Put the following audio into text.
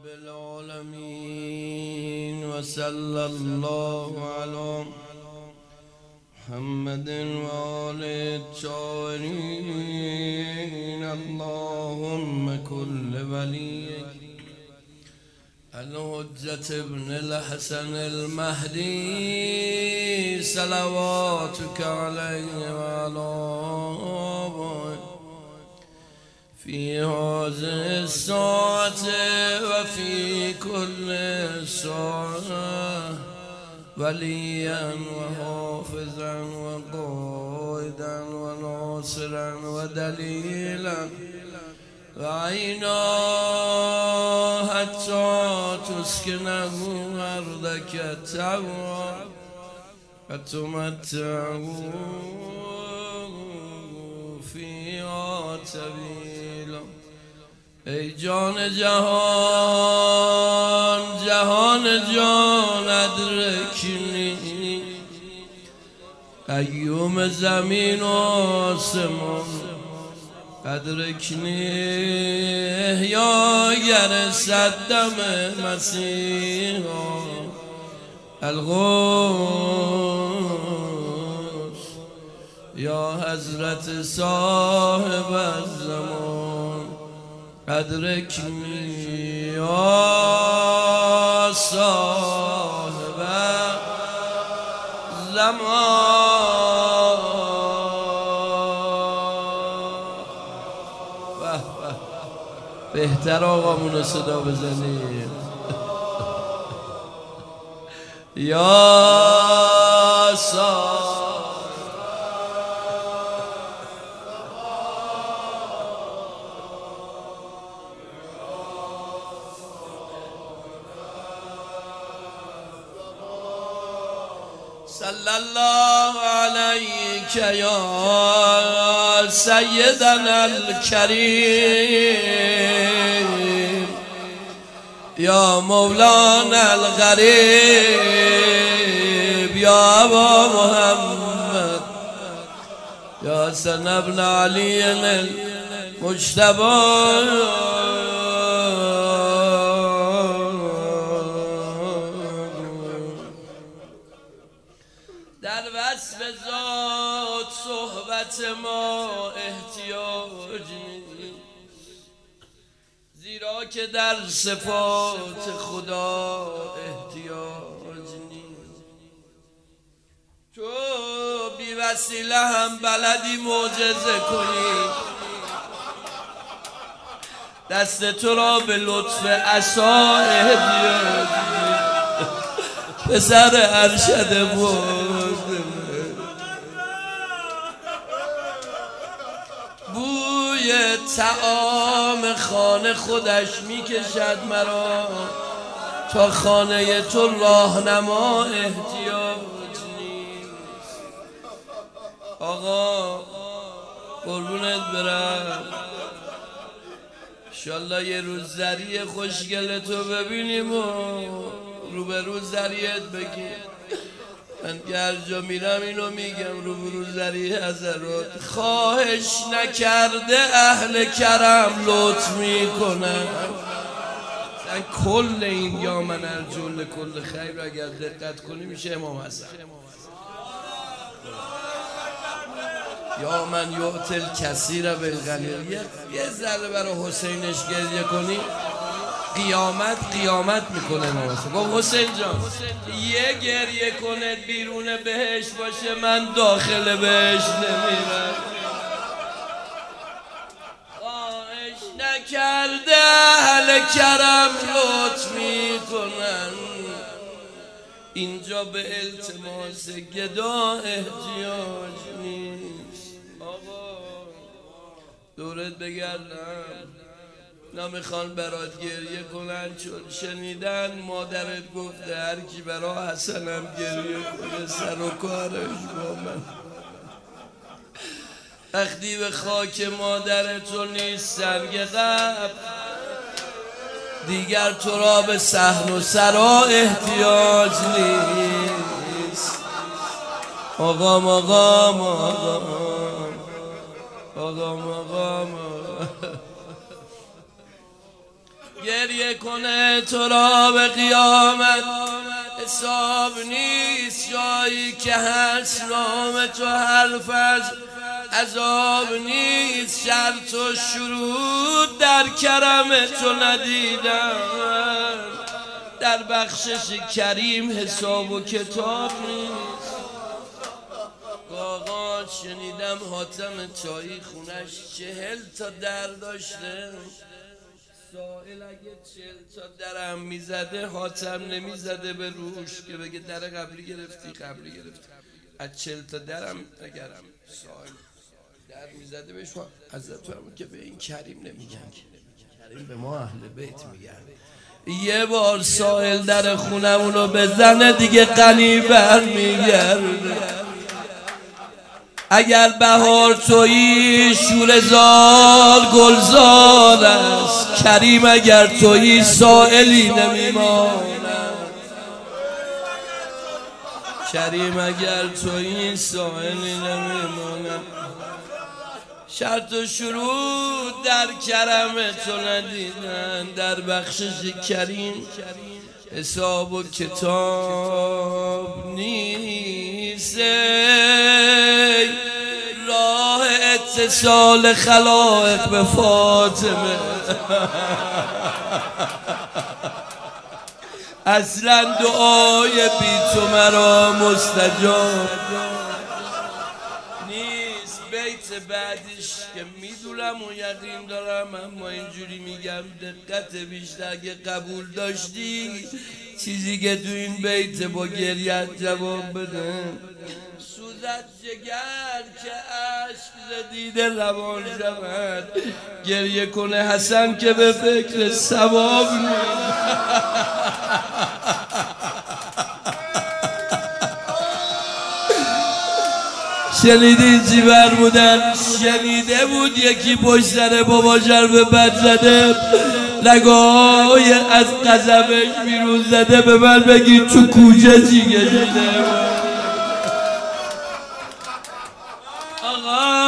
رب العالمين وصلى الله على محمد وآل الطاهرين. اللهم كل وليك الحجة ابن الحسن المهدي صلواتك عليه وعلى آبائه في هذه الساعة وفي كل ساعة وليا وحافظا وقائدا وناصرا ودليلا وعينا حتى تسكنه أرضك طوعا وتمتعه فيها طويلا. ای جان جهان جان ادرکنی قیوم زمین و آسمان ادرکنی احیاگر صدم مسیحا الغوث یا حضرت صاحب الزمان ادرکنی یا صاحب الزمان. بهتر آقامونو صدا بزنیم. یا صاحب صلی الله علیک یا سیدنا الکریم یا مولانا الغریب یا ابا محمد یا حسن ابن علی المجتبی. در وصف ذات صحبت ما احتیاج نیست، زیرا که در صفات خدا احتیاج نیست. تو بی وسیله هم بلدی معجزه کنی، دست تو را به لطف عصا احتیاج نیست. پسر ارشد بود بوی طعام خانه خودش میکشد مرا، تا خانه تو راهنما احتیاج نیست. آقا قربونت برم، انشالله یه روز زری خوشگل تو ببینیم و روبرو زریت بگیم. من که هر جا میرم اینو میگم، روبرو زری حضرات خواهش نکرده اهل کرم لطف میکنن. کل این یا من الجل کل خیر رو اگر دقت کنی میشه امام حسن. یا من یعطل کثیر بالقلیل. یه ذره برای حسینش گریه کنی قیامت میکنه امام حسین. گفت حسین جان یه گریه کنه بیرون بهش باشه، من داخل بهش نمیرم. خواهش نکرده اهل کرم لطف میکنن، اینجا به التماس گدا احتیاج نیست. آقا دورت بگردم، نمیخوان برات گریه کنن چون شنیدن مادرت گفته هر کی برا حسنم گریه کنه سر و کارش با من. وقتی به خاک مادرتو نیست سنگ قبر، دیگر تو را به صحن و سرا احتیاج نیست. آقام گریه کنه تو را به قیامت حساب نیست، جایی که هست نام تو حرف از عذاب نیست. شرط و شروط در کرم تو ندیدم، در بخشش کریم حساب و کتاب نیست. آقا شنیدم حاتم تایی خونش 40 تا در داشته، سائل اگه 40 تا درم میزده حاتم نمیزده به روش که بگه در قبلی گرفتی از 40 تا درم اگرم سائل در میزده بهش حضرت فرمود که به این کریم نمیگن، کریم به ما اهل بیت میگن. یه بار سائل در خونمونو بزنه دیگه غنی برمیگرده. اگر بهار تویی شوره‌زار گلزار است، کریم اگر تویی سائلی نمیماند. کریم اگر تویی سائلی نمیماند. شرط و شروط در کرم تو ندیدن، در بخشش کریم حساب و کتاب نیست. راه اتصال خلائق به فاطمه اصلا دعای بی تو مرا مستجاب نیست. بیت بعدش که میدونم و یقین دارم، اما اینجوری میگم دقت بیشتر اگه قبول داشتی چیزی که تو این بیت با گریت جواب بده. سوزد جگر که عشق زدیده روان شود، گریه کنه حسن که به فکر ثواب نیست. شنیدین چی بودن؟ شنیده بود یکی پشت سر بابا جرب بد زده، لگاهای از قذبش بیرون زده، به من بگی تو کوچه چی گشیده. آقا